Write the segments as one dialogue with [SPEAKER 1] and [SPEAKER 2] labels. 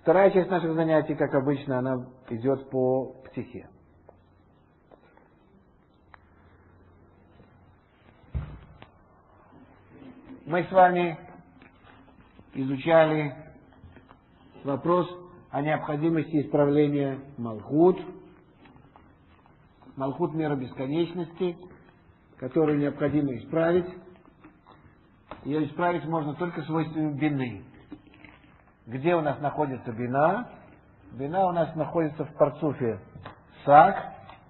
[SPEAKER 1] Вторая часть наших занятий, как обычно, она идет по психе. Мы с вами изучали вопрос о необходимости исправления Малхут. Малхут — мера бесконечности, которую необходимо исправить. Ее исправить можно только свойствами бины. Где у нас находится бина? Бина у нас находится в парцуфе сак.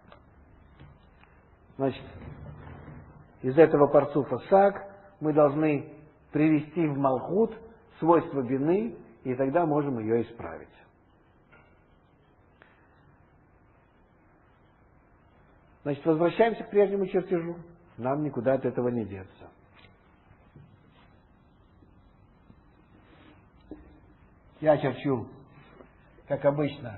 [SPEAKER 1] Значит, из этого парцуфа сак мы должны привести в Малхут свойства бины, и тогда можем ее исправить. Значит, возвращаемся к прежнему чертежу. Нам никуда от этого не деться. Я черчу, как обычно,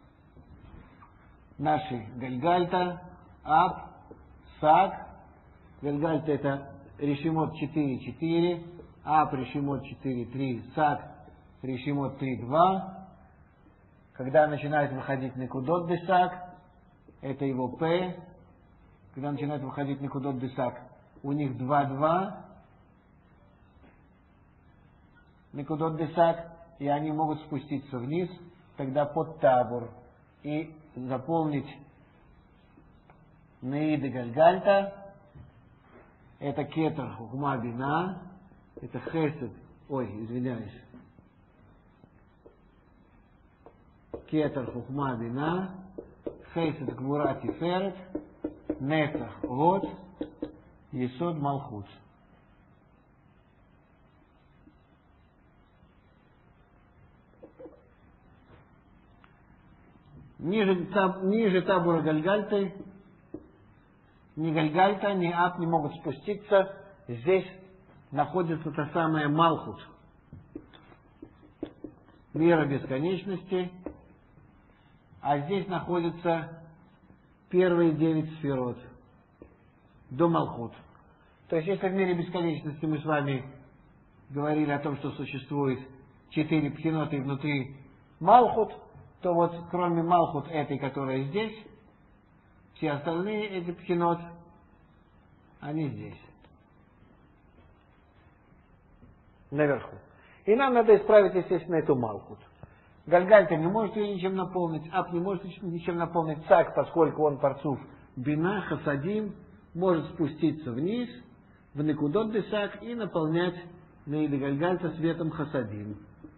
[SPEAKER 1] наши гальгальта, ап, сак. Гальгальта — это решимот 4-4, ап решимот 4-3, сак решимот 3-2. Когда начинает выходить некудот десак, это его п. Когда начинает выходить некудот десак, у них 2-2. Некудот десак, и они могут спуститься вниз, тогда под табур, и заполнить неиды гальгальта. Это кетер хухма бина, это хесед, кетер хухма бина, хесед гвура тиферет, нецах год, есод малхут. Ниже табура гальгальты ни гальгальта, ни ап не могут спуститься. Здесь находится та самая малхут, мера бесконечности, а здесь находятся первые 9 сферот до малхут. То есть, если в мире бесконечности мы с вами говорили о том, что существует 4 пхиноты внутри малхут, то вот кроме малхут этой, которая здесь, все остальные эти пхинот, они здесь, наверху. И нам надо исправить, естественно, эту малхут. Гальгальта не может ее ничем наполнить, ап не может ничем наполнить, сак, поскольку он парцуф бина, хасадим, может спуститься вниз, в некудот десак, и наполнять неиды гальгальта светом хасадим.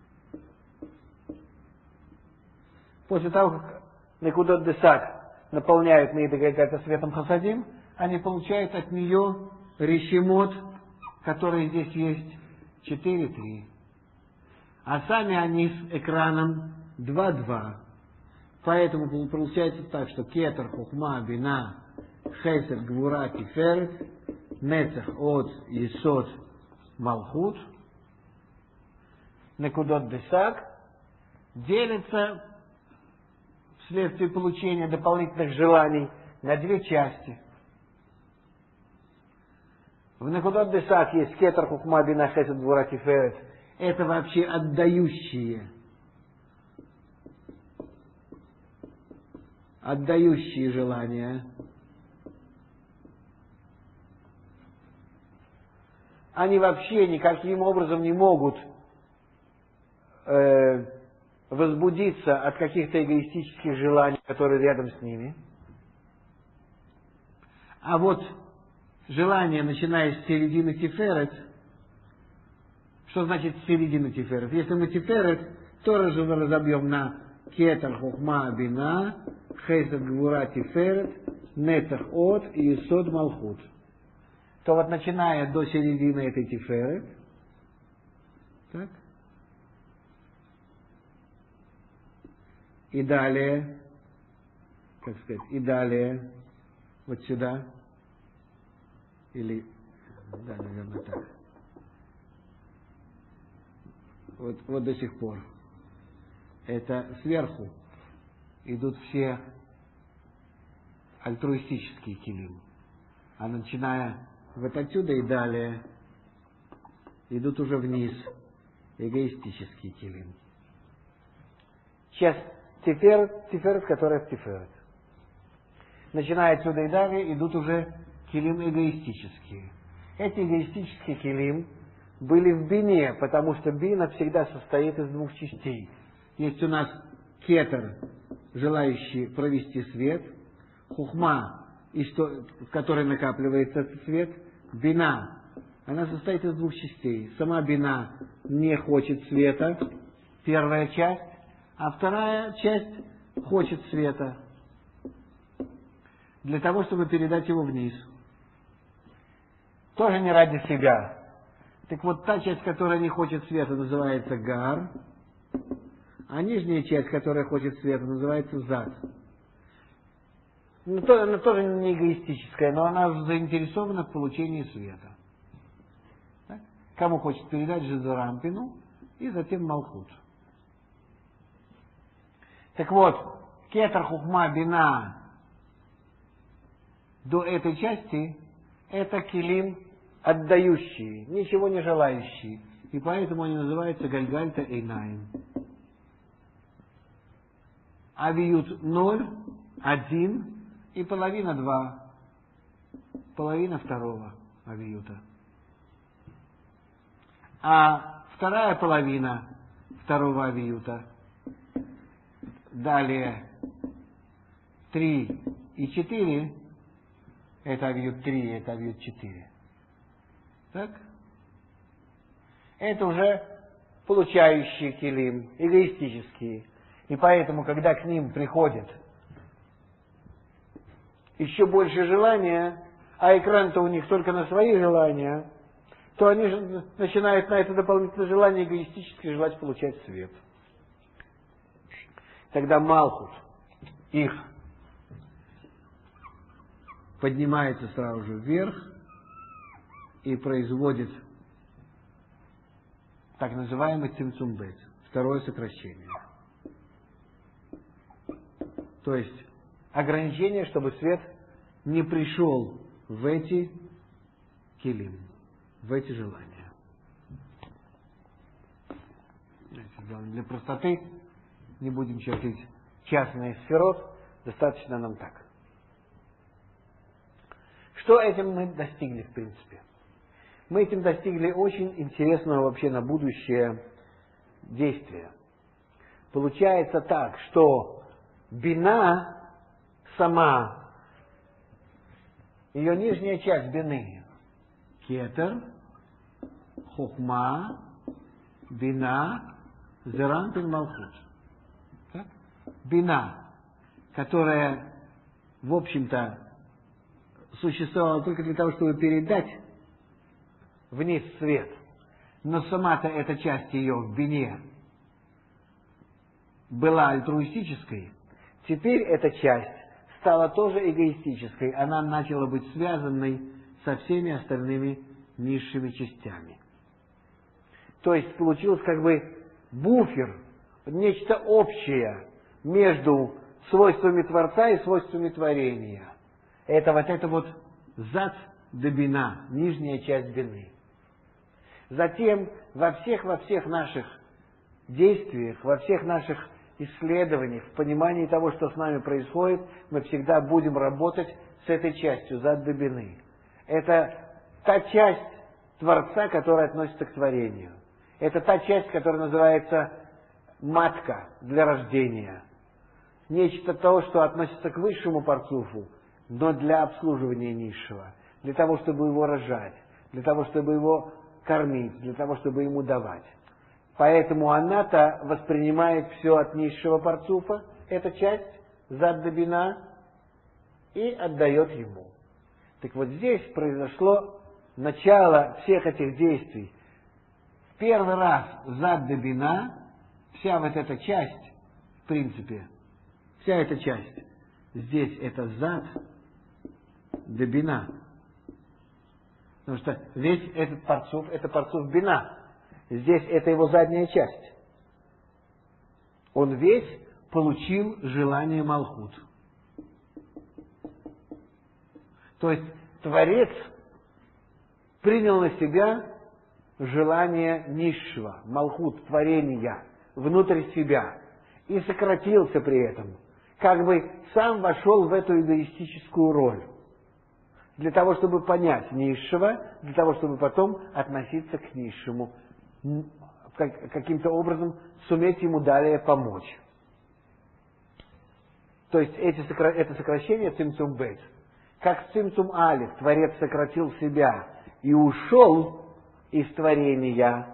[SPEAKER 1] После того, как некудот десак наполняют неиды гальгальта светом хасадим, они получают от нее решимот, который здесь есть, 4-3. А сами они с экраном 2-2. Поэтому получается так, что кетер хухма бина хесед гвура тиферет нецах от есод малхут некудот десак делится вследствие получения дополнительных желаний на 2 части. В некудот десак есть кетер хухма бина хесед гвура тиферет. Это вообще отдающие желания. Они вообще никаким образом не могут возбудиться от каких-то эгоистических желаний, которые рядом с ними. А вот желание, начиная с середины тиферет, что значит середина тиферет? Если мы тиферет, то разобьем на кетер хухма бина, хесед гвура тиферет, нецах от и есод малхут. То вот начиная до середины этой тиферет, так, и далее, как сказать, и далее, вот сюда, или, да, наверное, так. Вот до сих пор. Это сверху идут все альтруистические килим. А начиная вот отсюда и далее идут уже вниз эгоистические килим. часть Тиферет, которая в Тиферет. Начиная отсюда и далее идут уже килим эгоистические. Эти эгоистические килим были в бине, потому что бина всегда состоит из двух частей. Есть у нас кетер, желающий провести свет, хухма, в которой накапливается этот свет, бина. Она состоит из двух частей. Сама бина не хочет света, первая часть, а вторая часть хочет света для того, чтобы передать его вниз. Тоже не ради себя. Так вот, та часть, которая не хочет света, называется гар, а нижняя часть, которая хочет света, называется зад. Она тоже не эгоистическая, но она заинтересована в получении света. Так? Кому хочет передать Жезерампину и затем Малхут. Так вот, кетер, хухма, бина до этой части это килим отдающие, ничего не желающие. И поэтому они называются гальгальта эйнаим. Авиют 0, 1 и половина 2. Половина второго авиюта. А вторая половина второго авиюта. Далее 3 и 4. Это авиют 3, это авиют 4. Так? Это уже получающие килим, эгоистические. И поэтому, когда к ним приходит еще больше желания, а экран-то у них только на свои желания, то они же начинают на это дополнительное желание эгоистически желать получать свет. Тогда Малхут их поднимается сразу же вверх и производит так называемый цимцумбет, второе сокращение. То есть ограничение, чтобы свет не пришел в эти килим, в эти желания. Для простоты не будем чертить частный сферот, достаточно нам так. Что этим мы достигли, в принципе? Мы этим достигли очень интересного вообще на будущее действия. Получается так, что бина сама, ее нижняя часть бины, кетер, хухма, бина, зерампин, малхут. Так? Бина, которая, в общем-то, существовала только для того, чтобы передать вниз свет. Но сама-то эта часть ее в бине была альтруистической. Теперь эта часть стала тоже эгоистической. Она начала быть связанной со всеми остальными низшими частями. То есть получилось как бы буфер, нечто общее между свойствами Творца и свойствами творения. Это вот зад до бина, нижняя часть бины. Затем во всех наших действиях, во всех наших исследованиях, в понимании того, что с нами происходит, мы всегда будем работать с этой частью, зад до бины. Это та часть Творца, которая относится к творению. Это та часть, которая называется матка для рождения. Нечто то, что относится к высшему парцуфу, но для обслуживания низшего, для того, чтобы его рожать, для того, чтобы его кормить, для того, чтобы ему давать. Поэтому она-то воспринимает все от низшего парцуфа, эта часть, зад до бина, и отдает ему. Так вот здесь произошло начало всех этих действий. В первый раз зад до бина, вся вот эта часть, в принципе, вся эта часть, здесь это зад до бина. Потому что весь этот парцуф, это парцуф бина. Здесь это его задняя часть. Он весь получил желание Малхут. То есть Творец принял на себя желание низшего, Малхут, творения, внутрь себя. и сократился при этом. Как бы сам вошел в эту эгоистическую роль. Для того, чтобы понять низшего, для того, чтобы потом относиться к низшему. Каким-то образом суметь ему далее помочь. То есть это сокращение цимцум бейт. Как цимцум алиф, Творец сократил себя и ушел из творения,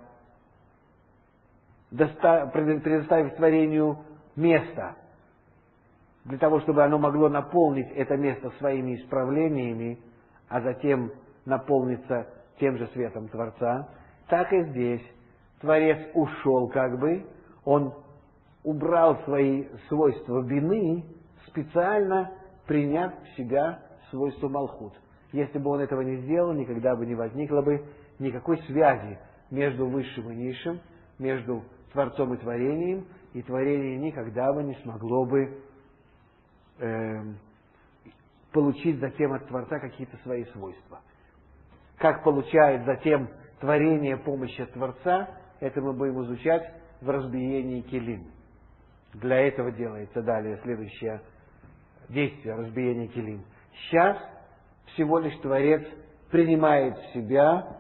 [SPEAKER 1] предоставив творению место, для того, чтобы оно могло наполнить это место своими исправлениями, а затем наполниться тем же светом Творца, так и здесь Творец ушел как бы, он убрал свои свойства бины, специально приняв в себя свойство Малхут. Если бы он этого не сделал, никогда бы не возникло бы никакой связи между высшим и низшим, между Творцом и творением, и творение никогда бы не смогло бы получить затем от Творца какие-то свои свойства. Как получает затем творение помощь от Творца, это мы будем изучать в разбиении келим. Для этого делается далее следующее действие, разбиение келим. Сейчас всего лишь Творец принимает в себя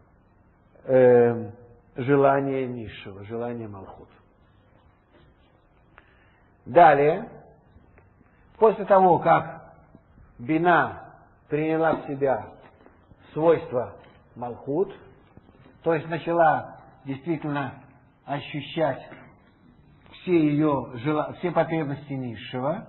[SPEAKER 1] желание низшего, желание Малхут. Далее, после того, как бина приняла в себя свойства Малхут, то есть начала действительно ощущать все потребности низшего,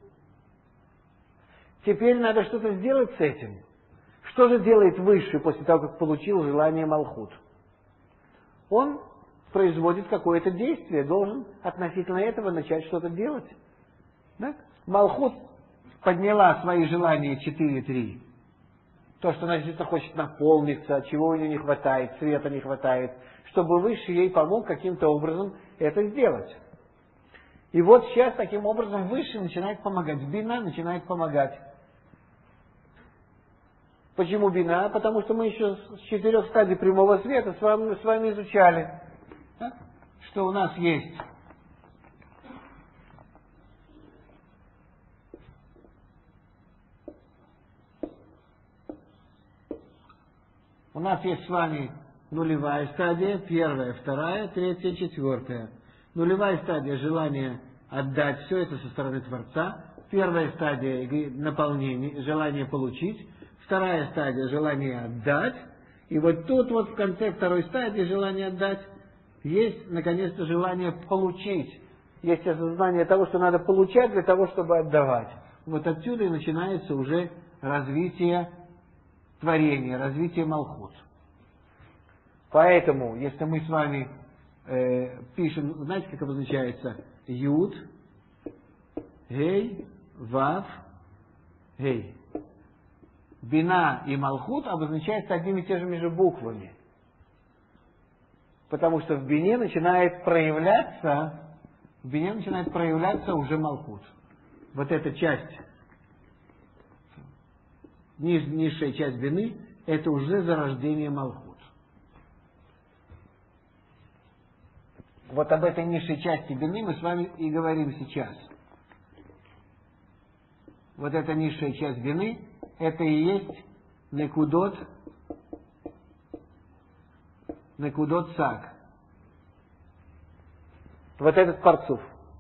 [SPEAKER 1] теперь надо что-то сделать с этим. Что же делает высший после того, как получил желание Малхут? Он производит какое-то действие, должен относительно этого начать что-то делать. Так? Малхут подняла свои желания 4-3. То, что она действительно хочет наполниться, чего у нее не хватает, света не хватает, чтобы Высший ей помог каким-то образом это сделать. И вот сейчас таким образом Высший начинает помогать. Бина начинает помогать. Почему бина? Потому что мы еще с 4 стадий прямого света с вами изучали, да? Что у нас есть с вами нулевая стадия, первая, вторая, третья, четвертая. Нулевая стадия желания отдать все это со стороны Творца. Первая стадия наполнения, желание получить. Вторая стадия желание отдать. И вот тут вот в конце второй стадии желания отдать есть наконец-то желание получить. Есть осознание того, что надо получать для того, чтобы отдавать. Вот отсюда и начинается уже развитие творения, развитие Малхут. Поэтому, если мы с вами пишем, знаете, как обозначается? Юд, Гей, Вав, Гей. Бина и Малхут обозначаются одними и теми же буквами. Потому что в бине начинает проявляться уже Малхут. Вот эта часть, низшая часть бины, это уже зарождение Малхут. Вот об этой низшей части бины мы с вами и говорим сейчас. Вот эта низшая часть бины, это и есть некудот саг. Вот этот парцуф.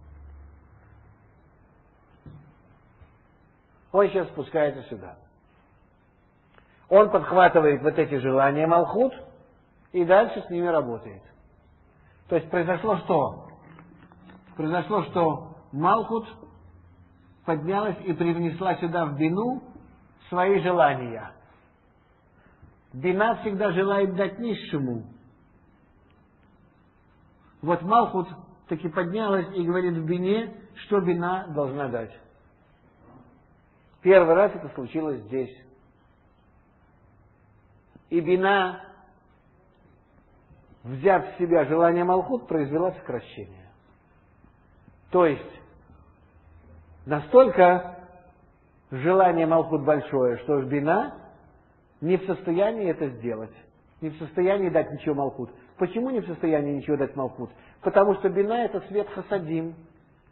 [SPEAKER 1] Он сейчас спускается сюда. Он подхватывает вот эти желания Малхут и дальше с ними работает. То есть произошло что? Произошло, что Малхут поднялась и привнесла сюда в бину свои желания. Бина всегда желает дать низшему. Вот Малхут таки поднялась и говорит в бине, что бина должна дать. Первый раз это случилось здесь. И бина, взяв в себя желание Малхут, произвела сокращение. То есть, настолько желание Малхут большое, что бина не в состоянии это сделать. Не в состоянии дать ничего Малхут. Почему не в состоянии ничего дать Малхут? Потому что бина это свет хасадим.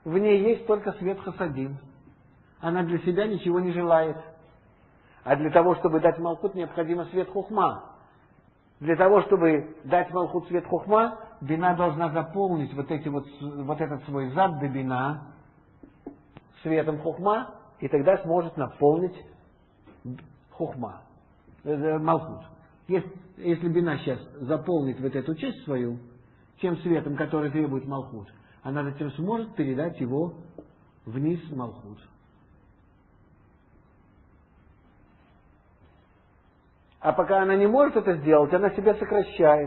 [SPEAKER 1] в ней есть только свет хасадим. Она для себя ничего не желает. А для того, чтобы дать малхут, необходимо свет хухма. Для того, чтобы дать малхут свет хухма, бина должна заполнить вот этот свой зад до бина светом хухма, и тогда сможет наполнить хухма, малхут. Если бина сейчас заполнит вот эту часть свою тем светом, который требует малхут, она затем сможет передать его вниз в малхут. А пока она не может это сделать, она себя сокращает.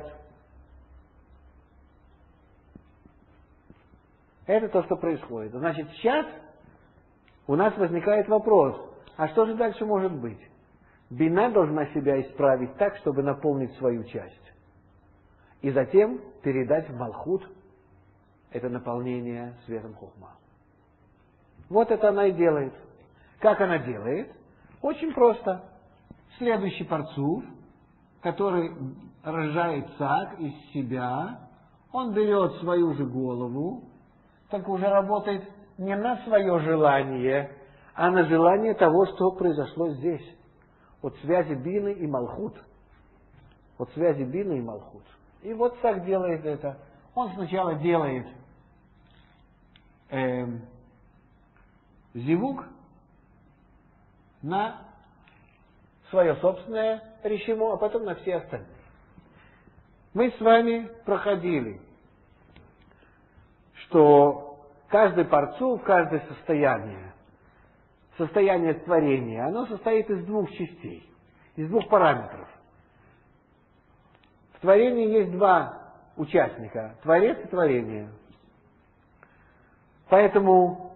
[SPEAKER 1] Это то, что происходит. Значит, сейчас у нас возникает вопрос, а что же дальше может быть? Бина должна себя исправить так, чтобы наполнить свою часть. И затем передать в малхут это наполнение светом хухма. Вот это она и делает. Как она делает? Очень просто. Следующий парцуф, который рожает саг из себя, он берет свою же голову, только уже работает не на свое желание, а на желание того, что произошло здесь. От связи бины и малхут. От связи бины и малхут. И вот саг делает это. Он сначала делает зивук на свое собственное решимо, а потом на все остальные. Мы с вами проходили, что каждый парцуф, каждое состояние творения, оно состоит из двух частей, из двух параметров. В творении есть два участника, творец и творение. Поэтому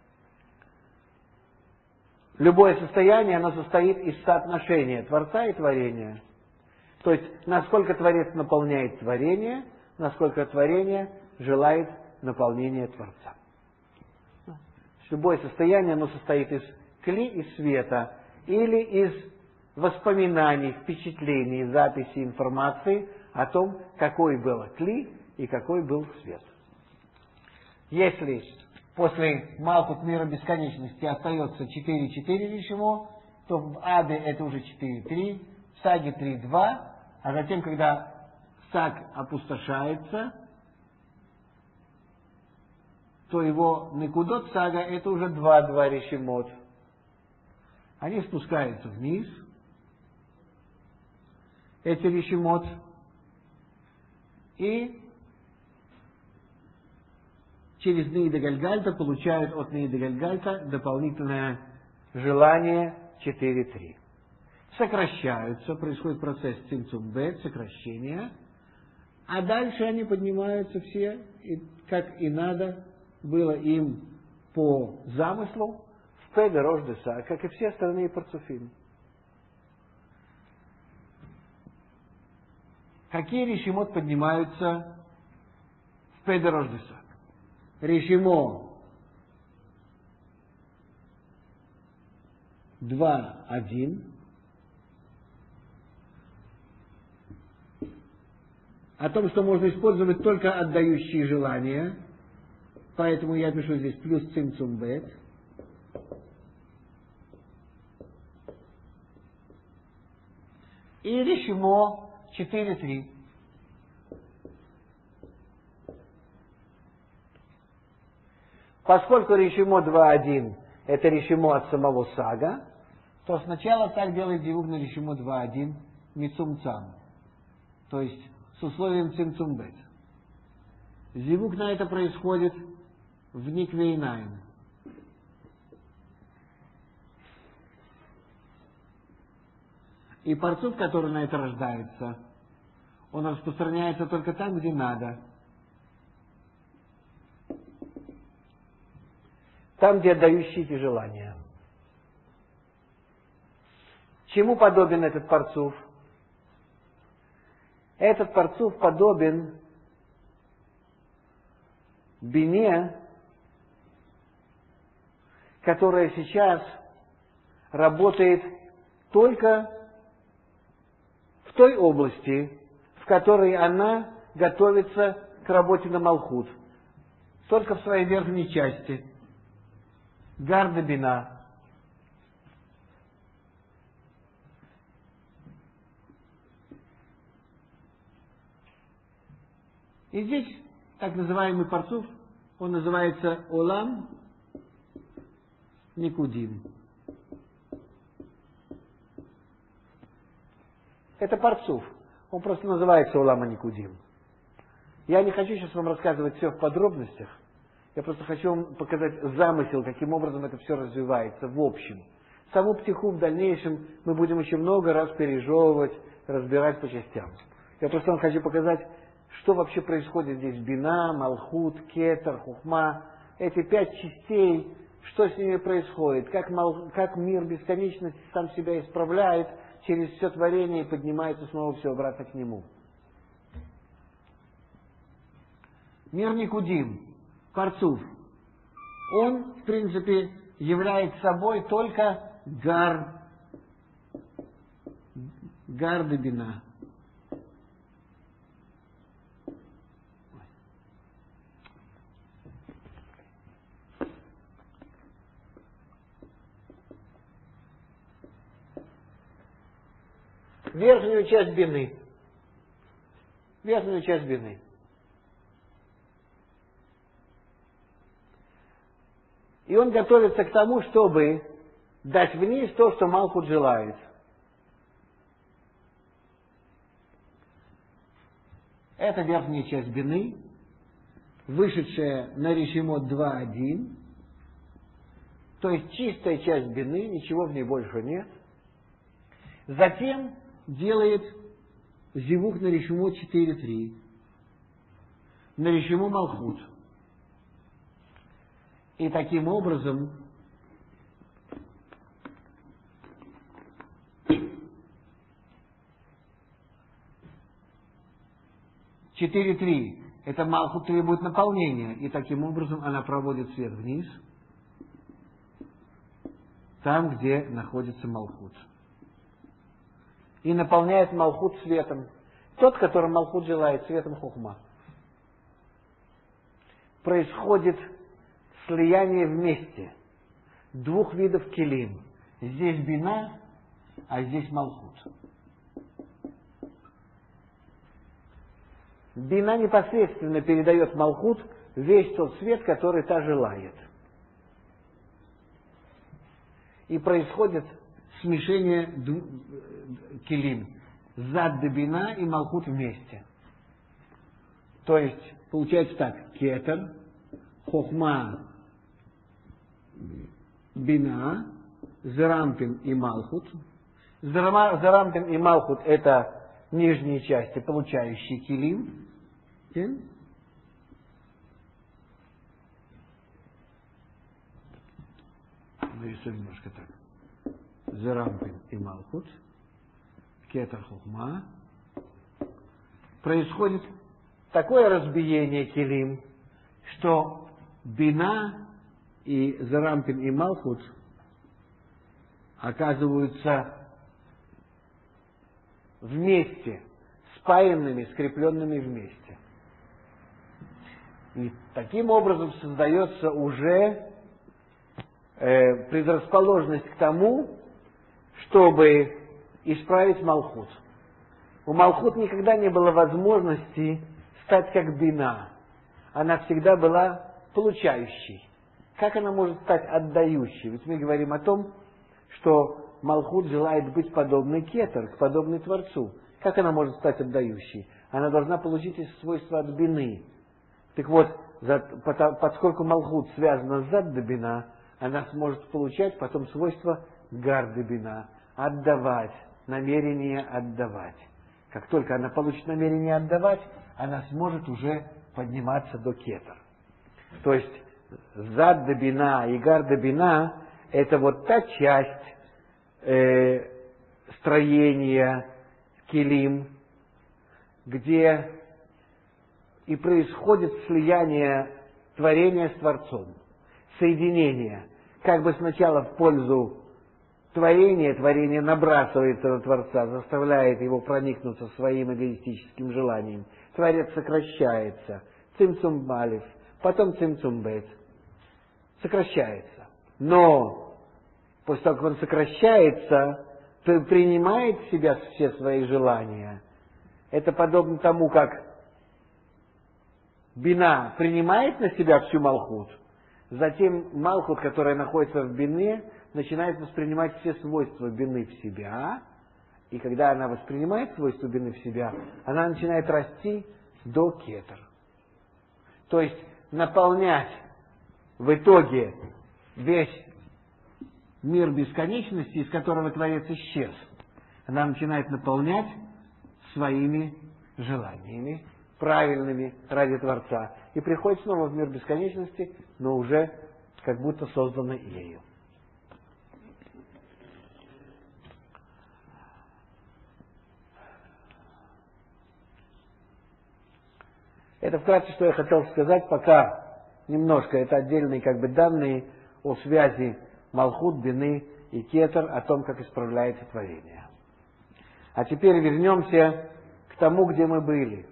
[SPEAKER 1] любое состояние, оно состоит из соотношения Творца и творения. То есть, насколько Творец наполняет творение, насколько творение желает наполнения Творца. Любое состояние, оно состоит из кли, из света, или из воспоминаний, впечатлений, записи, информации о том, какой был кли и какой был свет. Если после Малхут мира бесконечности остается 4-4 решимо, то в Аде это уже 4-3, в Саге 3-2, а затем, когда Саг опустошается, то его Некудот Сага это уже 2-2 решимот. Они спускаются вниз, эти решимот, и через Нейда Гальгальта получают от Нейда Гальгальта дополнительное желание 4-3. Сокращаются, происходит процесс цимцум-бет, сокращения, а дальше они поднимаются все, как и надо было им по замыслу, в Педе Рош Деса, как и все остальные парцуфим. Какие решимот поднимаются в Педе Рош Деса? Решимо 2-1. О том, что можно использовать только отдающие желания. Поэтому я пишу здесь плюс цимцум бет. И решимо 4-3. Поскольку решимо 2-1 это решимо от самого сага, то сначала саг делает зивук на решимо 2-1 мицумцам, то есть с условием цимцумбет. Зивук на это происходит в никвейнайн. И парцуф, который на это рождается, он распространяется только там, где надо. Там, где отдающие эти желания. Чему подобен этот парцуф? Этот парцуф подобен бине, которая сейчас работает только в той области, в которой она готовится к работе на Малхут. только в своей верхней части. Гарда бина. И здесь так называемый парцуф, он называется Олам Никудим. Это парцуф. Он просто называется Олам Никудим. Я не хочу сейчас вам рассказывать все в подробностях. Я просто хочу вам показать замысел, каким образом это все развивается в общем. Саму птиху в дальнейшем мы будем еще много раз пережевывать, разбирать по частям. Я просто вам хочу показать, что вообще происходит здесь. Бина, Малхут, Кетер, Хухма. Эти 5 частей, что с ними происходит. Как мир бесконечности сам себя исправляет через все творение и поднимается снова все обратно к нему. Мир Никудим, Парцуф, он, в принципе, является собой только гарда бина. Верхнюю часть бины. Верхнюю часть бины. И он готовится к тому, чтобы дать вниз то, что Малхут желает. Это верхняя часть бины, вышедшая на решимот 2.1, то есть чистая часть бины, ничего в ней больше нет. Затем делает зивух на решимот 4.3, на решиму Малхут. И таким образом четыре три это Малхут требует наполнения, и таким образом она проводит свет вниз, там, где находится Малхут. И наполняет Малхут светом. Тот, которым Малхут желает, светом Хухма. Происходит слияние вместе двух видов келим. Здесь бина, а здесь Малхут. Бина непосредственно передает Малхут весь тот свет, который та желает. И происходит смешение келим. Зад де бина и Малхут вместе. То есть, получается так, кетер, хохма, бина, зарампин и Малхут. Зарампин и Малхут это нижние части, получающие келим. Нарисуем немножко так. Зарампин и Малхут. Кетер хухма. Происходит такое разбиение келим, что бина и зарампин и Малхут оказываются вместе, спаянными, скрепленными вместе. И таким образом создается уже предрасположенность к тому, чтобы исправить Малхут. У Малхут никогда не было возможности стать как бина. Она всегда была получающей. Как она может стать отдающей? Ведь мы говорим о том, что Малхут желает быть подобной кетер, подобной Творцу. Как она может стать отдающей? Она должна получить эти свойства от бины. Так вот, поскольку Малхут связана с зад де бина, она сможет получать потом свойства гар де бина, отдавать, намерение отдавать. Как только она получит намерение отдавать, она сможет уже подниматься до кетер. То есть зад де бина и гар де бина это вот та часть строения келим, где и происходит слияние творения с Творцом, соединение. Как бы сначала в пользу творения, творение набрасывается на Творца, заставляет его проникнуться своим эгоистическим желанием. Творец сокращается, цимцум балев, потом цимцум бет. Сокращается. Но после того, как он сокращается, принимает в себя все свои желания. Это подобно тому, как бина принимает на себя всю малхут, затем малхут, которая находится в бине, начинает воспринимать все свойства бины в себя, и когда она воспринимает свойства бины в себя, она начинает расти до кетер. То есть наполнять в итоге весь мир бесконечности, из которого Творец исчез. Она начинает наполнять своими желаниями, правильными ради Творца. И приходит снова в мир бесконечности, но уже как будто созданный ею. Это вкратце, что я хотел сказать, пока немножко. Это отдельные данные о связи Малхут, Бины и Кетер, о том, как исправляется творение. А теперь вернемся к тому, где мы были.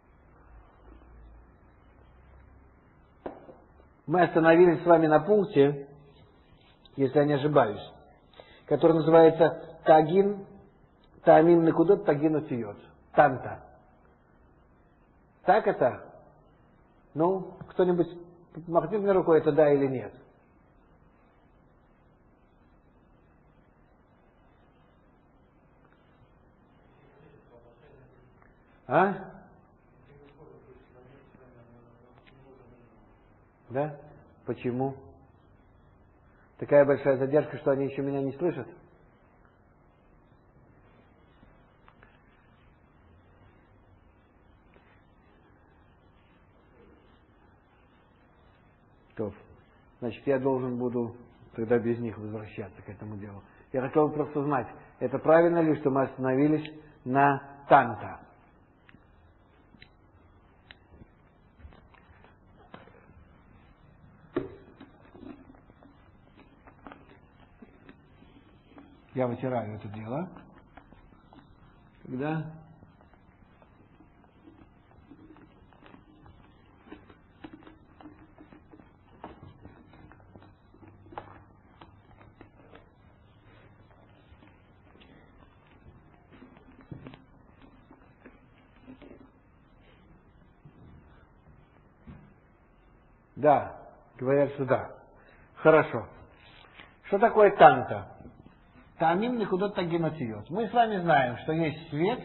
[SPEAKER 1] Мы остановились с вами на пункте, если я не ошибаюсь, который называется Таамим Некудот Тагин Отиот. Танта. Так это? Ну, кто-нибудь махнет мне рукой, это да или нет? А? Да? Почему? Такая большая задержка, что они еще меня не слышат? Значит, я должен буду тогда без них возвращаться к этому делу. Я хотел просто знать, это правильно ли, что мы остановились на танта? Я вытираю это дело. Когда? Да, говорят, что да. Хорошо. Что такое танта? Таамим Некудот Тагин Отиот. Мы с вами знаем, что есть свет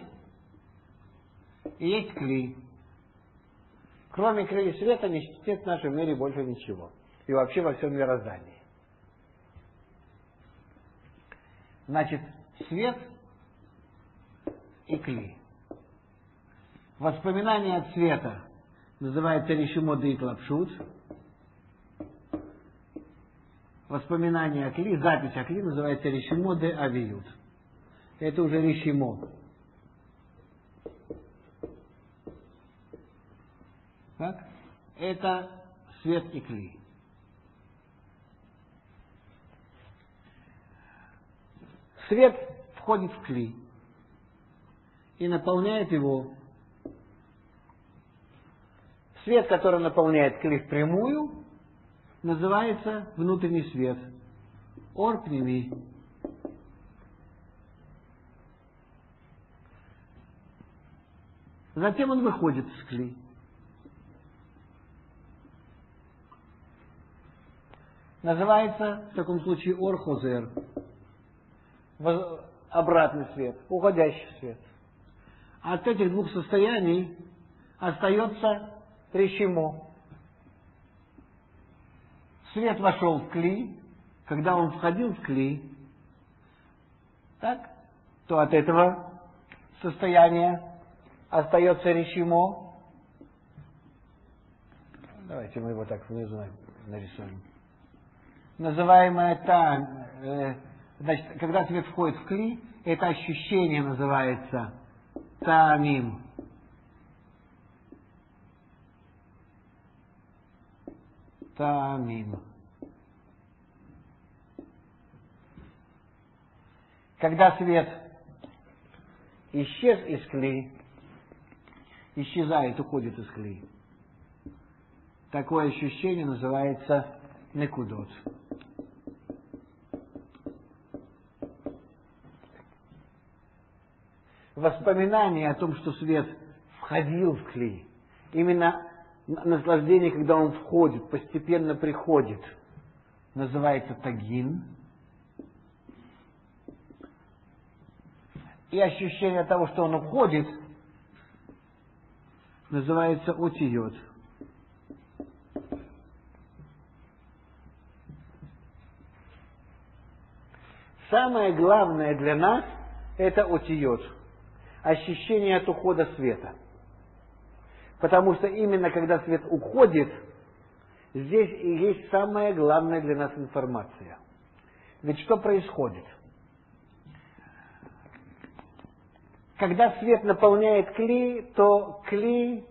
[SPEAKER 1] и есть кли. Кроме кли и света нет в нашем мире больше ничего. И вообще во всем мироздании. Значит, свет и кли. Воспоминание от света называется Ришимо де Итлапшут. Воспоминание о кли, запись о кли называется Ришимо де Авиют. Это уже Ришимо. Так? Это свет и кли. Свет входит в кли и наполняет его. Свет, который наполняет кли впрямую, называется внутренний свет. Ор пними. Затем он выходит из кли. Называется в таком случае ор хозер. Обратный свет, уходящий свет. От этих двух состояний остается Ришимо. Свет вошел в кли, когда он входил в кли, так, то от этого состояния остается Ришимо. Давайте мы его так внизу нарисуем. Называемое значит, когда свет входит в кли, это ощущение называется таамим. Таамим. Когда свет исчез из кли, исчезает, уходит из кли, Такое ощущение называется некудот. Воспоминание о том, что свет входил в кли, именно наслаждение, когда он входит, постепенно приходит, называется тагин. И ощущение того, что он уходит, называется отиот. Самое главное для нас – это отиот. Ощущение от ухода света. Потому что именно когда свет уходит, здесь и есть самая главная для нас информация. Ведь что происходит? Когда свет наполняет кли, то кли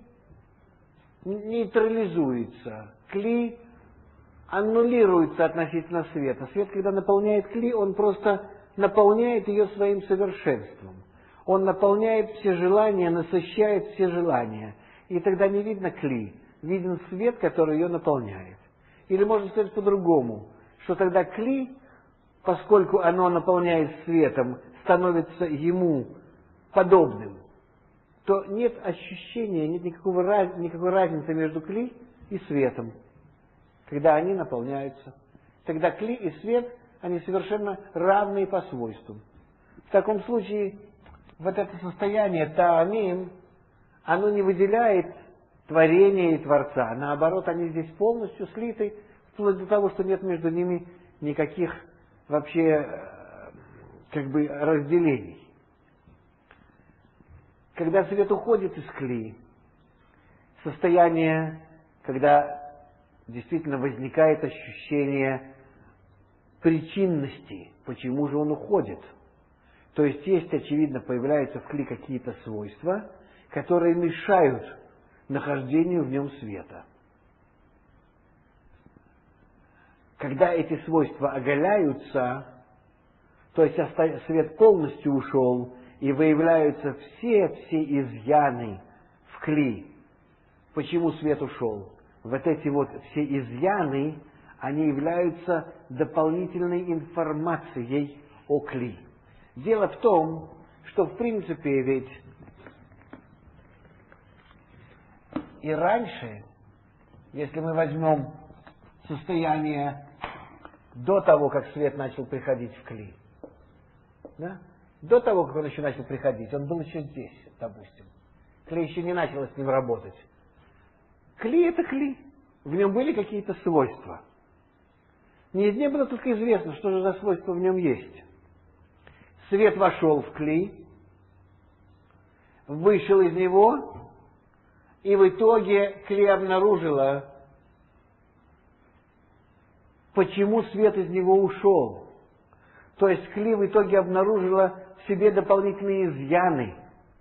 [SPEAKER 1] нейтрализуется, кли аннулируется относительно света. Свет, когда наполняет кли, он просто наполняет ее своим совершенством. Он наполняет все желания, насыщает все желания. И тогда не видно кли, виден свет, который ее наполняет. Или можно сказать по-другому, что тогда кли, поскольку оно наполняет светом, становится ему подобным, то нет ощущения, нет никакой разницы между кли и светом, когда они наполняются. Тогда кли и свет, они совершенно равные по свойствам. В таком случае, вот это состояние таамим, оно не выделяет творение и Творца. Наоборот, они здесь полностью слиты, вплоть до того, что нет между ними никаких вообще разделений. Когда свет уходит из кли, состояние, когда действительно возникает ощущение причинности, почему же он уходит. То есть, очевидно, появляются в кли какие-то свойства, которые мешают нахождению в нем света. Когда эти свойства оголяются, то есть свет полностью ушел, и выявляются все изъяны в кли. Почему свет ушел? Вот эти все изъяны, они являются дополнительной информацией о кли. Дело в том, что в принципе ведь и раньше, если мы возьмем состояние до того, как свет начал приходить в кли, да? До того, как он еще начал приходить, он был еще здесь, допустим. Кли еще не начал с ним работать. Кли – это кли. В нем были какие-то свойства. Не было только известно, что же за свойства в нем есть. Свет вошел в кли, вышел из него, и в итоге кли обнаружила, почему свет из него ушел. То есть кли в итоге обнаружила в себе дополнительные изъяны.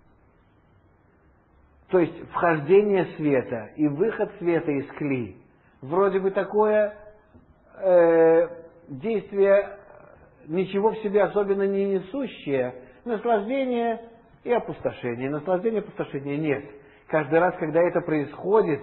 [SPEAKER 1] То есть вхождение света и выход света из кли. Вроде бы такое действие, ничего в себе особенно не несущее. Наслаждение и опустошение. Наслаждения и опустошения нет. Каждый раз, когда это происходит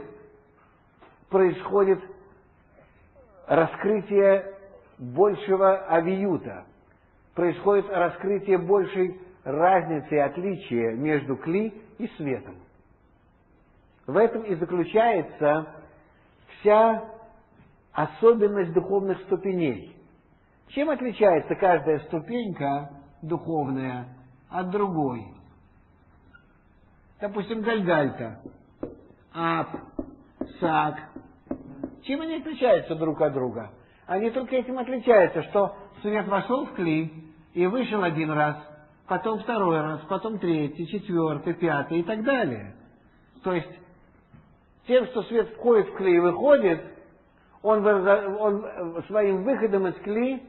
[SPEAKER 1] раскрытие большего авиюта. Происходит раскрытие большей разницы и отличия между кли и светом. В этом и заключается вся особенность духовных ступеней. Чем отличается каждая ступенька духовная от другой? Допустим, гальгальта, ап, сак. Чем они отличаются друг от друга? Они только этим отличаются, что свет вошел в кли и вышел один раз, потом второй раз, потом третий, четвертый, пятый и так далее. То есть, тем, что свет входит в кли и выходит, он своим выходом из кли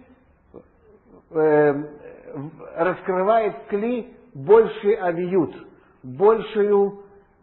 [SPEAKER 1] раскрывает в кли больший авиют, большее,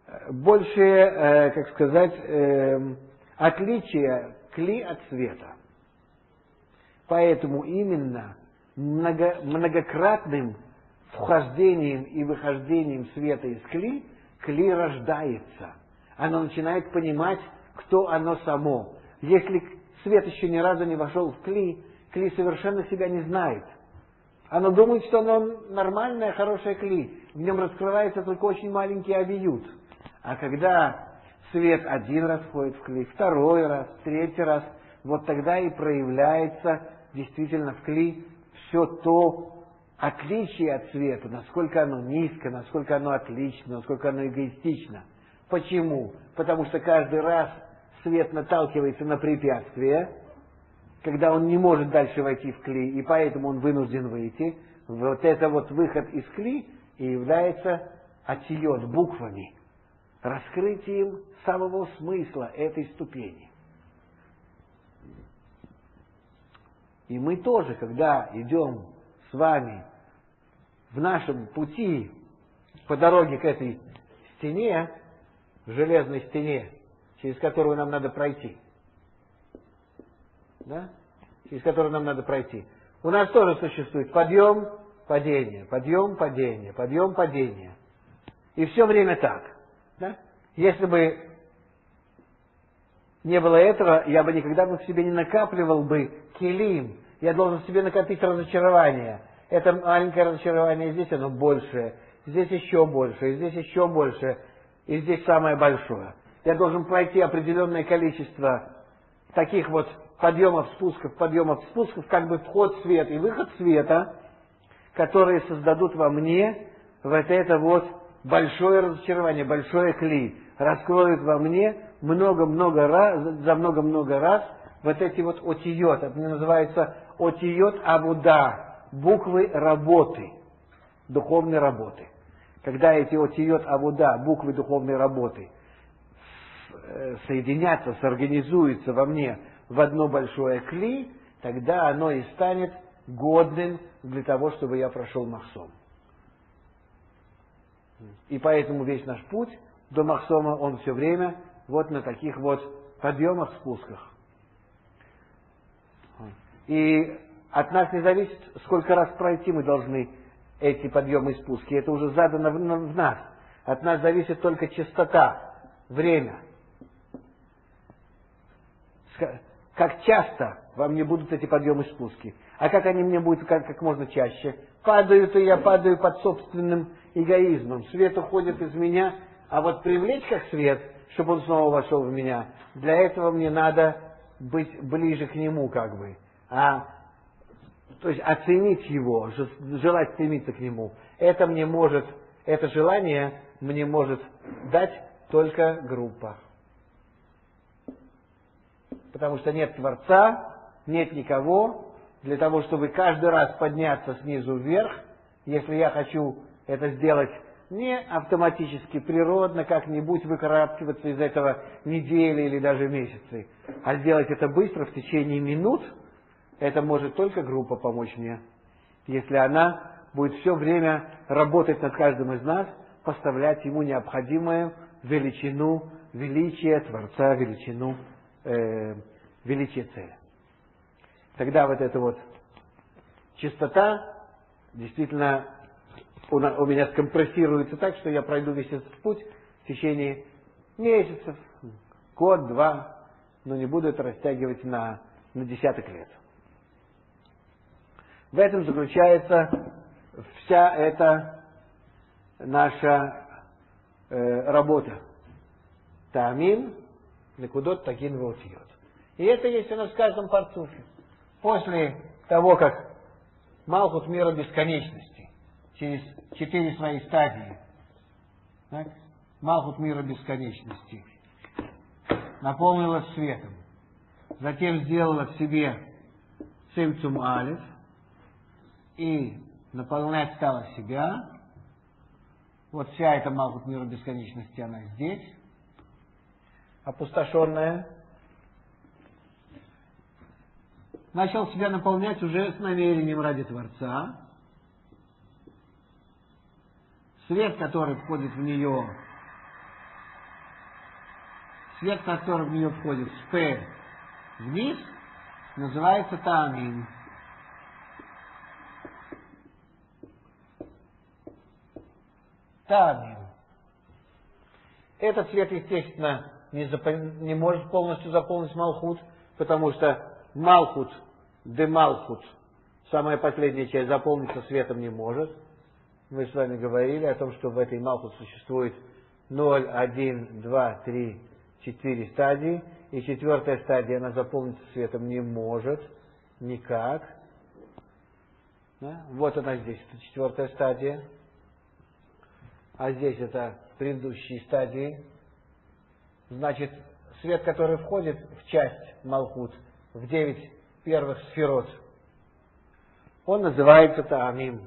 [SPEAKER 1] отличие кли от света. Поэтому именно многократным вхождением и выхождением света из кли рождается. Оно начинает понимать, кто оно само. Если свет еще ни разу не вошел в кли, кли совершенно себя не знает. Оно думает, что оно нормальное, хорошее кли. В нем раскрывается только очень маленький авиют. А когда свет один раз входит в кли, второй раз, третий раз, вот тогда и проявляется действительно в кли все то отличие от света, насколько оно низко, насколько оно отлично, насколько оно эгоистично. Почему? Потому что каждый раз свет наталкивается на препятствие, когда он не может дальше войти в кли, и поэтому он вынужден выйти. Вот это вот выход из кли и является отиот, буквами, раскрытием самого смысла этой ступени. И мы тоже, когда идем с вами в нашем пути по дороге к этой стене, в железной стене, через которую нам надо пройти, да? Через которую нам надо пройти, у нас тоже существует подъем, падение, подъем, падение, подъем, падение. И все время так. Да? Если бы не было этого, я бы никогда бы в себе не накапливал бы келим. Я должен в себе накопить разочарование. Это маленькое разочарование, здесь оно большее, здесь еще больше, и здесь еще больше, и здесь самое большое. Я должен пройти определенное количество таких вот подъемов, спусков, как бы вход света и выход света, которые создадут во мне вот это вот большое разочарование, большое кли, раскроют во мне много-много раз, за много-много раз вот эти вот отиот. Это называется отиот абуда, буквы работы, духовной работы. Когда эти отиот абуда, буквы духовной работы, соединятся, сорганизуются во мне в одно большое кли, тогда оно и станет годным для того, чтобы я прошел махсом. И поэтому весь наш путь до махсома, он все время вот на таких вот подъемах, спусках. И от нас не зависит, сколько раз пройти мы должны эти подъемы и спуски. Это уже задано в нас. От нас зависит только частота, время. Как часто во мне будут эти подъемы и спуски. А как они мне будут как можно чаще. Падают, и я падаю под собственным эгоизмом. Свет уходит из меня, а вот привлечь как свет, чтобы он снова вошел в меня, для этого мне надо быть ближе к нему как бы. То есть оценить его, желать стремиться к нему. Это желание мне может дать только группа. Потому что нет Творца, нет никого. Для того, чтобы каждый раз подняться снизу вверх, если я хочу это сделать не автоматически, природно, как-нибудь выкарабкиваться из этого недели или даже месяцы, а сделать это быстро, в течение минут, это может только группа помочь мне. Если она будет все время работать над каждым из нас, поставлять ему необходимую величину, величие Творца, величину, величие цели. Тогда вот эта вот частота действительно у меня скомпрессируется так, что я пройду весь этот путь в течение месяцев, год, два, но не буду это растягивать на десяток лет. В этом заключается вся эта наша работа. Таамин, некудот, такин, вотиот. И это есть у нас в каждом парцуфе. После того, как Малхут мира бесконечности, через 4 свои стадии, так, Малхут мира бесконечности наполнилась светом, затем сделала в себе цимцум алиф и наполнять стала себя. Вот вся эта Малхут мира бесконечности, она здесь, опустошенная. Начал себя наполнять уже с намерением ради Творца. Свет, который входит в нее, входит с П вниз, называется Таамин. Таамин. Этот свет, естественно, не может полностью заполнить Малхут, потому что Малхут, де Малхут, самая последняя часть, заполниться светом не может. Мы с вами говорили о том, что в этой Малхут существует 0, 1, 2, 3, 4 стадии, и четвертая стадия, она заполниться светом не может никак. Да? Вот она здесь, это четвертая стадия. А здесь это предыдущие стадии. Значит, свет, который входит в часть Малхут, в 9 первых сферот, он называется Таамим.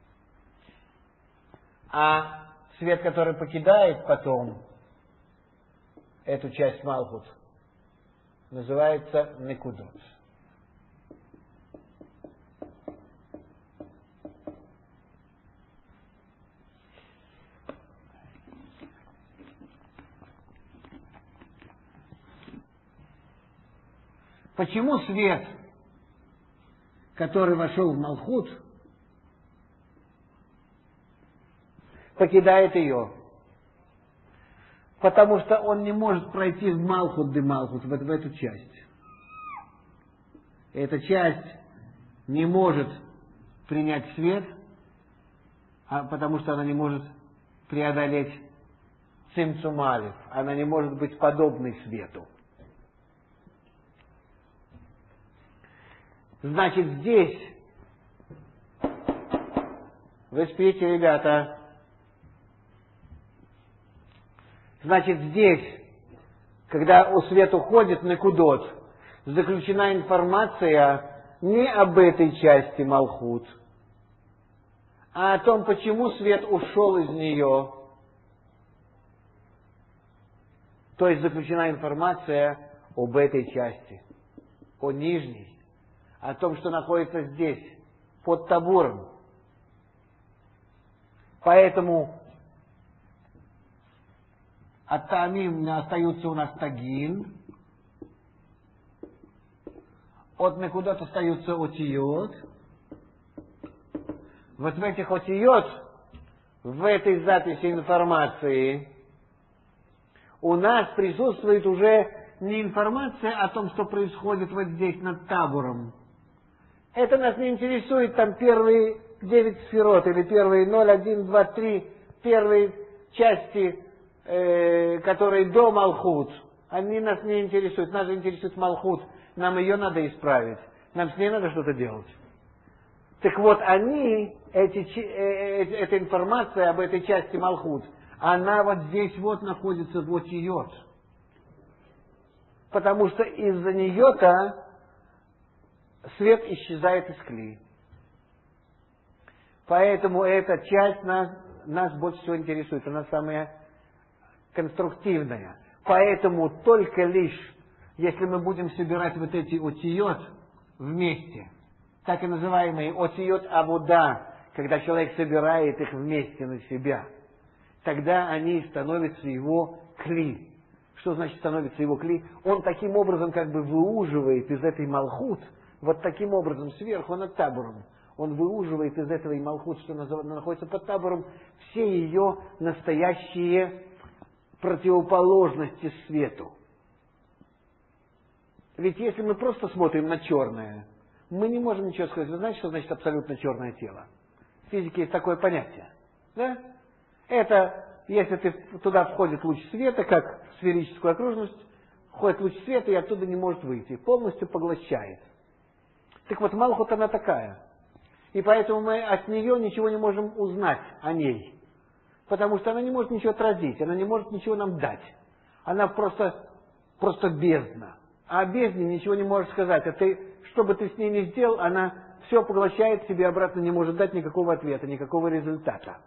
[SPEAKER 1] А свет, который покидает потом эту часть Малхут, называется Некудот. Почему свет, который вошел в Малхут, покидает ее? Потому что он не может пройти в Малхут де Малхут, в эту часть. Эта часть не может принять свет, потому что она не может преодолеть Цимцум Алеф. Она не может быть подобной свету. Значит, здесь, вы спите, ребята, значит, здесь, когда у свет уходит Некудот, заключена информация не об этой части Малхут, а о том, почему свет ушел из нее. То есть заключена информация об этой части, о нижней, о том, что находится здесь, под табуром. Поэтому от Таамим остаются у нас Тагин, от Некудот остаются Отиот. Вот в этих Отиот, в этой записи информации, у нас присутствует уже не информация о том, что происходит вот здесь над табором. Это нас не интересует, там первые 9 сферот, или первые 0, 1, 2, 3, первые части, которые до Малхут. Они нас не интересуют. Нас интересует Малхут. Нам ее надо исправить. Нам с ней надо что-то делать. Так вот, эта информация об этой части Малхут, она вот здесь вот находится в Отиот. Потому что из-за нее-то свет исчезает из кли. Поэтому эта часть нас больше всего интересует. Она самая конструктивная. Поэтому только лишь, если мы будем собирать вот эти отиот вместе, так и называемые отиот авуда, когда человек собирает их вместе на себя, тогда они становятся его кли. Что значит становится его кли? Он таким образом как бы выуживает из этой Малхут, вот таким образом сверху над табором, он выуживает из этого Малхут, что находится под табором, все ее настоящие противоположности свету. Ведь если мы просто смотрим на черное, мы не можем ничего сказать. Вы знаете, что значит абсолютно черное тело? В физике есть такое понятие. Да? Это, если туда входит луч света, как в сферическую окружность, входит луч света и оттуда не может выйти. Полностью поглощает. Так вот, Малхут она такая. И поэтому мы от нее ничего не можем узнать о ней. Потому что она не может ничего отразить, она не может ничего нам дать. Она просто бездна. А о бездне ничего не можешь сказать. А что бы ты с ней ни сделал, она все поглощает себе, обратно не может дать никакого ответа, никакого результата.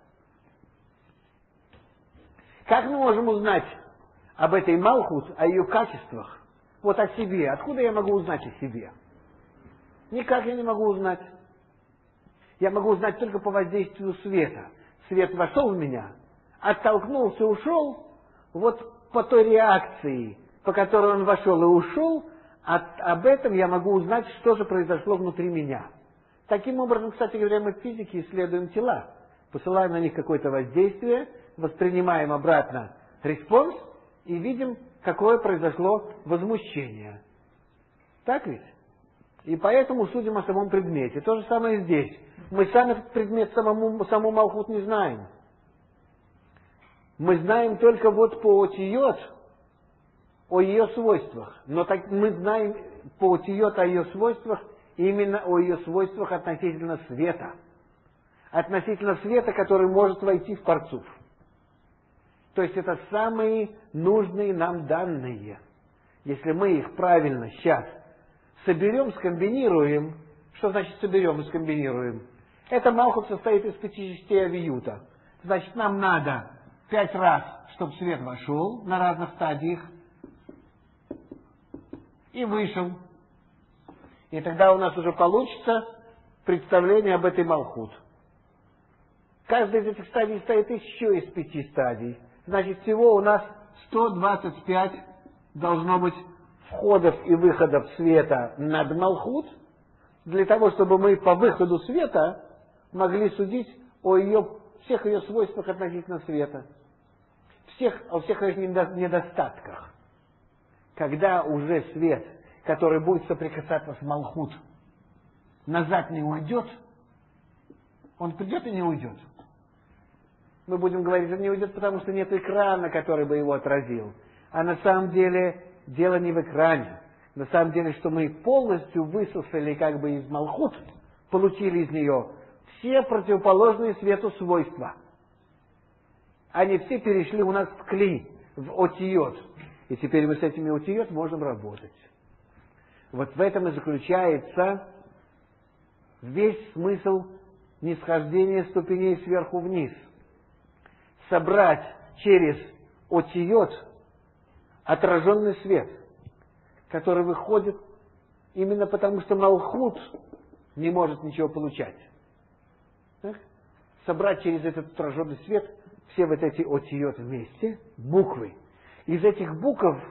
[SPEAKER 1] Как мы можем узнать об этой Малхут, о ее качествах? Вот о себе. Откуда я могу узнать о себе? Никак я не могу узнать. Я могу узнать только по воздействию света. Свет вошел в меня, оттолкнулся, ушел. Вот по той реакции, по которой он вошел и ушел, об этом я могу узнать, что же произошло внутри меня. Таким образом, кстати говоря, мы в физике исследуем тела. Посылаем на них какое-то воздействие, воспринимаем обратно респонс и видим, какое произошло возмущение. Так ведь? И поэтому судим о самом предмете. То же самое здесь. Мы сами этот предмет, саму Малхут не знаем. Мы знаем только вот по отиот о ее свойствах. Но так мы знаем по отиот о ее свойствах, именно о ее свойствах относительно света. Относительно света, который может войти в парцуф. То есть это самые нужные нам данные. Если мы их правильно сейчас соберем, скомбинируем. Что значит соберем и скомбинируем? Это Малхут состоит из 5 частей авиюта. Значит, нам надо 5 раз, чтобы свет вошел на разных стадиях и вышел. И тогда у нас уже получится представление об этой Малхут. Каждая из этих стадий состоит еще из 5 стадий. Значит, всего у нас 125 должно быть входов и выходов света над Малхут, для того, чтобы мы по выходу света могли судить о всех ее свойствах относительно света, о всех ее недостатках. Когда уже свет, который будет соприкасаться с Малхут, назад не уйдет, он придет и не уйдет. Мы будем говорить, что не уйдет, потому что нет экрана, который бы его отразил. А на самом деле дело не в экране. На самом деле, что мы полностью высосали как бы из Малхут, получили из нее все противоположные свету свойства. Они все перешли у нас в кли, в отиот. И теперь мы с этими отиот можем работать. Вот в этом и заключается весь смысл нисхождения ступеней сверху вниз. Собрать через отиот отраженный свет, который выходит именно потому, что Малхут не может ничего получать. Так? Собрать через этот отраженный свет все вот эти отиот вместе, буквы. Из этих букв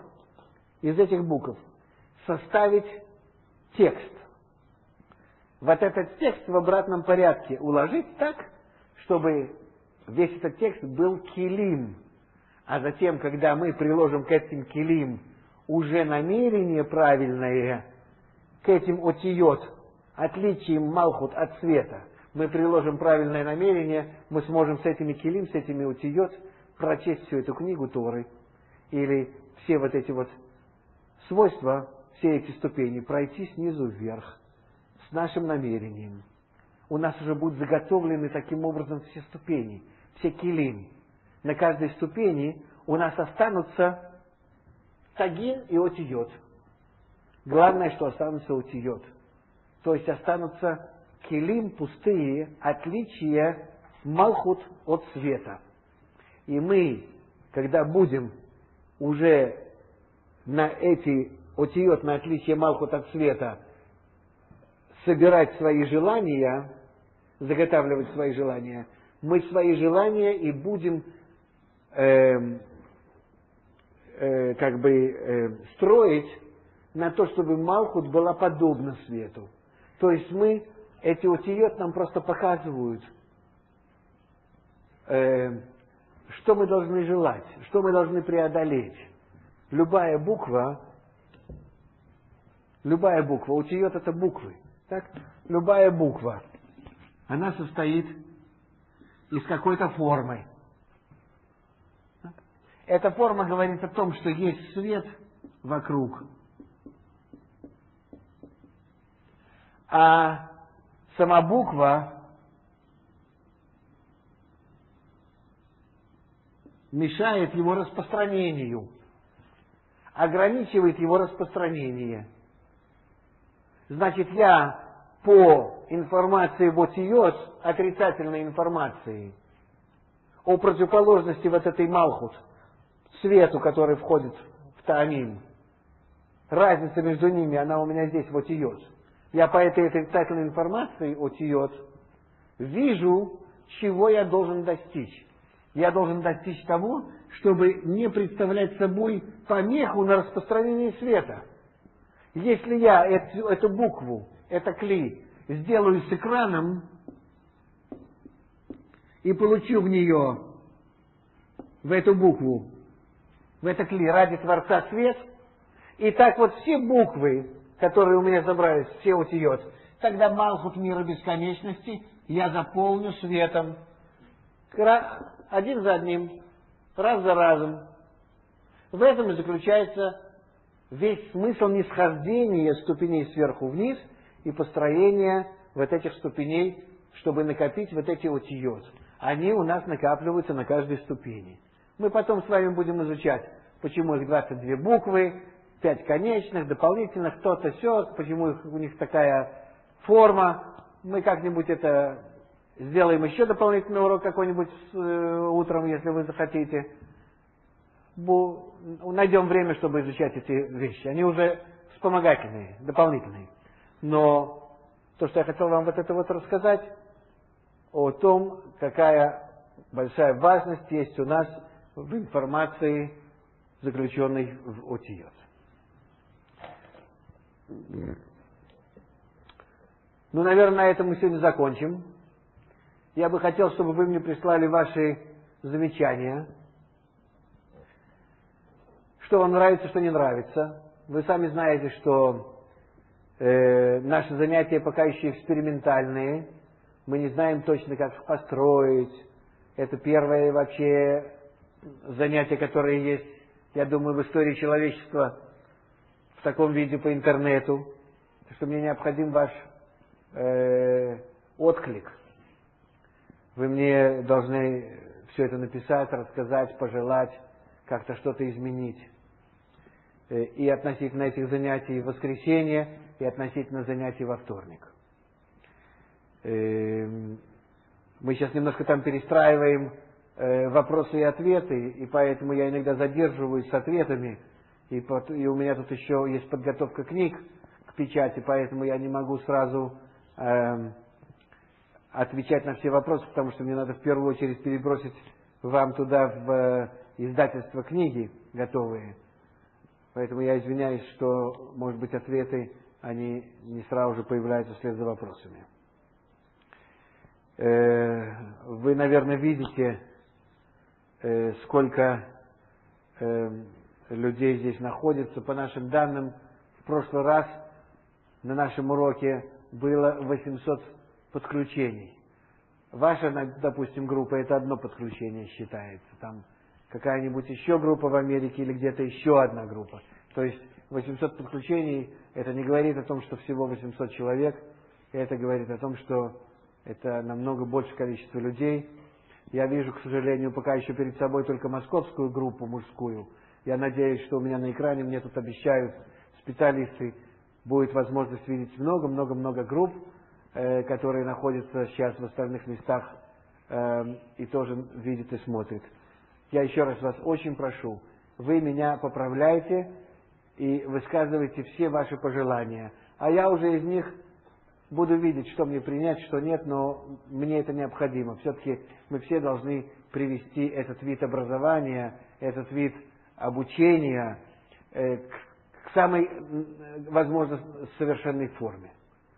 [SPEAKER 1] составить текст. Вот этот текст в обратном порядке уложить так, чтобы весь этот текст был килим. А затем, когда мы приложим к этим килим уже намерение правильное, к этим отиот, отличием Малхут от света, мы приложим правильное намерение, мы сможем с этими килим, с этими отиот прочесть всю эту книгу Торы, или все вот эти вот свойства, все эти ступени пройти снизу вверх, с нашим намерением. У нас уже будут заготовлены таким образом все ступени, все килим. На каждой ступени у нас останутся тагин и отиот. Главное, что останутся отиот. То есть останутся килим пустые, отличия Малхут от света. И мы, когда будем уже на эти отиот, на отличие Малхут от света, собирать свои желания, заготавливать свои желания, мы свои желания и будем строить на то, чтобы Малхут была подобна свету. То есть эти отиот нам просто показывают, что мы должны желать, что мы должны преодолеть. Любая буква, отиот это буквы, так? Любая буква, она состоит из какой-то формы. Эта форма говорит о том, что есть свет вокруг, а сама буква мешает его распространению, ограничивает его распространение. Значит, я по информации в отиот, отрицательной информации, о противоположности вот этой Малхут, свету, который входит в Таамим, разница между ними, она у меня здесь в отиот. Я по этой отрицательной информации отиот вижу, чего я должен достичь. Я должен достичь того, чтобы не представлять собой помеху на распространение света. Если я эту букву, это кли, сделаю с экраном и получу в нее, в эту букву, В этот ли ради Творца свет? И так вот все буквы, которые у меня собрались, все утиот, тогда Малхут мира бесконечности я заполню светом. Один за одним, раз за разом. В этом и заключается весь смысл нисхождения ступеней сверху вниз и построения вот этих ступеней, чтобы накопить вот эти утиот. Они у нас накапливаются на каждой ступени. Мы потом с вами будем изучать, почему их 22 буквы, 5 конечных, дополнительных, то-то, сё, почему у них такая форма. Мы как-нибудь это сделаем еще дополнительный урок какой-нибудь утром, если вы захотите. Найдем время, чтобы изучать эти вещи. Они уже вспомогательные, дополнительные. Но то, что я хотел вам вот это вот рассказать, о том, какая большая важность есть у нас в информации, заключенной в отиот. Ну, наверное, на этом мы сегодня закончим. Я бы хотел, чтобы вы мне прислали ваши замечания. Что вам нравится, что не нравится. Вы сами знаете, что наши занятия пока еще экспериментальные. Мы не знаем точно, как их построить. Это первое вообще занятие, которое есть, я думаю, в истории человечества в таком виде по интернету. Так что мне необходим ваш отклик. Вы мне должны все это написать, рассказать, пожелать, как-то что-то изменить. И относительно этих занятий в воскресенье, и относительно занятий во вторник. Мы сейчас немножко там перестраиваем вопросы и ответы, и поэтому я иногда задерживаюсь с ответами, и у меня тут еще есть подготовка книг к печати, поэтому я не могу сразу отвечать на все вопросы, потому что мне надо в первую очередь перебросить вам туда в издательство книги готовые. Поэтому я извиняюсь, что, может быть, ответы, они не сразу же появляются вслед за вопросами. Вы, наверное, видите, сколько людей здесь находится. По нашим данным, в прошлый раз на нашем уроке было 800 подключений. Ваша, допустим, группа — это одно подключение считается. Там какая-нибудь еще группа в Америке или где-то еще одна группа. То есть 800 подключений — это не говорит о том, что всего 800 человек. Это говорит о том, что это намного большее количество людей. Я вижу, к сожалению, пока еще перед собой только московскую группу мужскую. Я надеюсь, что у меня на экране, мне тут обещают специалисты, будет возможность видеть много-много-много групп, которые находятся сейчас в остальных местах и тоже видят и смотрят. Я еще раз вас очень прошу, вы меня поправляйте и высказывайте все ваши пожелания. А я уже из них буду видеть, что мне принять, что нет, но мне это необходимо. Все-таки мы все должны привести этот вид образования, этот вид обучения к самой, возможно, совершенной форме.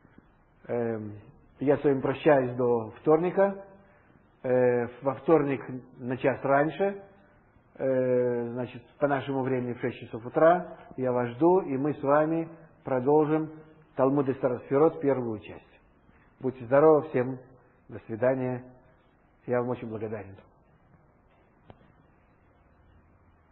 [SPEAKER 1] Я с вами прощаюсь до вторника. Во вторник на час раньше, значит, по нашему времени в 6 часов утра. Я вас жду, и мы с вами продолжим Талмуд Эстер Сфирот, первую часть. Будьте здоровы, всем до свидания. Я вам очень благодарен.